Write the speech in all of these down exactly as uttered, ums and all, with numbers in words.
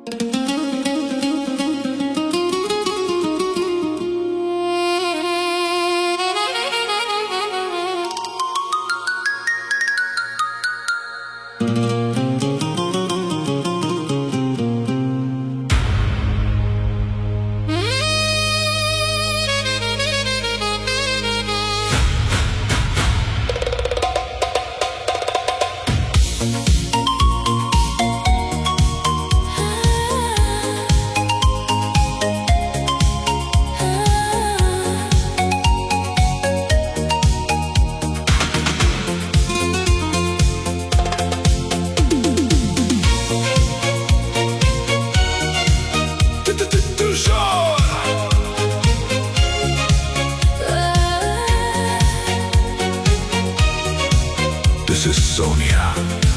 This is Sonia.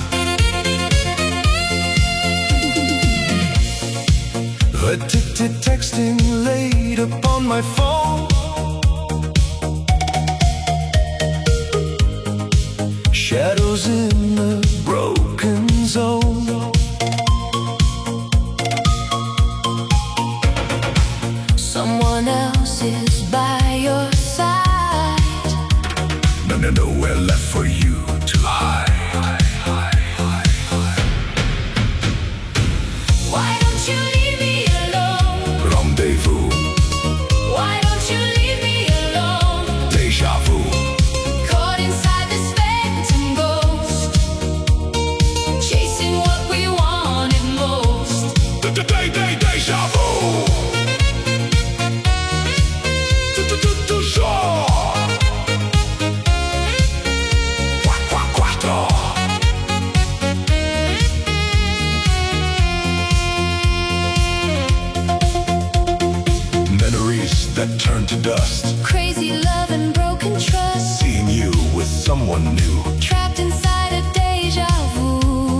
Addicted texting late upon my phone. Shadows in a broken zone. Someone else is by your side. No, no, nowhere left for you to hide. Why don't you leave me alone? Rendezvous. Why don't you leave me alone? Deja vu. Caught inside this phantom ghost, chasing what we wanted most. Day, day, deja vu. That turn to dust. Crazy love and broken trust. Seeing you with someone new. Trapped inside a deja vu.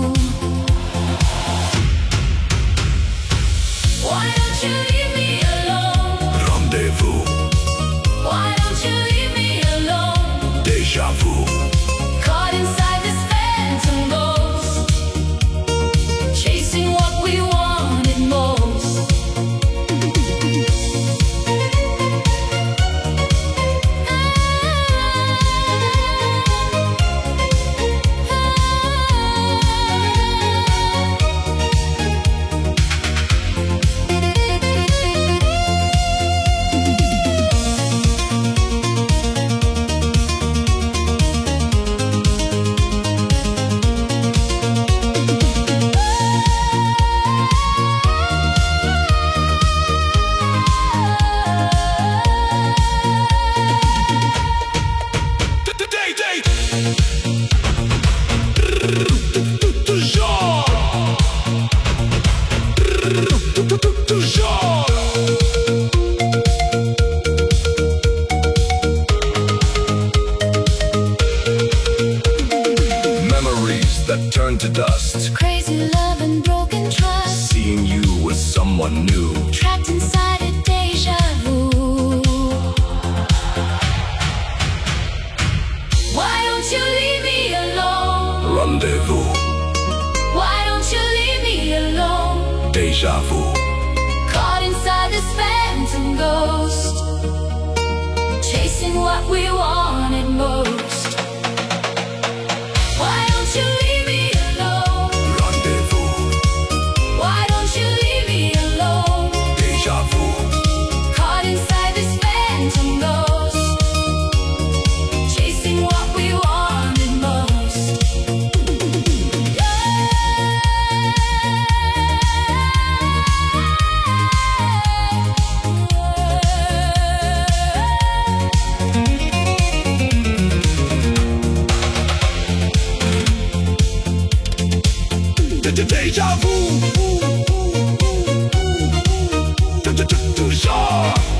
Why don't you leave me alone? Rendezvous. Why don't you leave me alone? Deja vu. Caught inside this phantom ghost, chasing what we wanted most. Memories that turn to dust. Crazy love and broken trust. Seeing you with someone new. Trapped inside a deja vu. Why don't you leave me alone? Rendezvous. Why don't you leave me alone? Deja vu. Caught inside this phantom ghost, chasing what we wanted most. Why don't you leave me alone? Rendezvous. Why don't you leave me alone? Deja vu. Caught inside this phantom ghost, chasing what we wanted most. Deja vu. Toujours.